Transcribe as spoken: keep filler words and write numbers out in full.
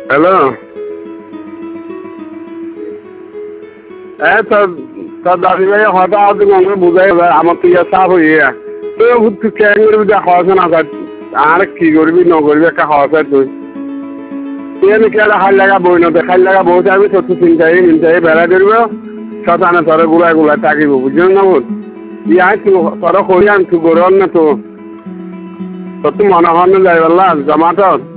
hello হ্যাঁ তোর তোর দাদি ভাই হঠাৎ আমাকে বুঝাই আমার তুই চাপ হয়ে তুই কেন করবি দেখ হওয়া না আর কি করবি ন করবি একটা হওয়া তুই তুই আমি কে খাল লাগা বই নতে খাল লাগা বই যাবি তোর তো চিন্তাই মিনটাই বেড়া ধরব শতানে তোর গুলাই গুলাই তাকিব বুঝলি না বুঝ ইয়াই তুই তোর করি আন তুই গরম না তো তোর তো মনে হয় না যাই বললাম জমাটো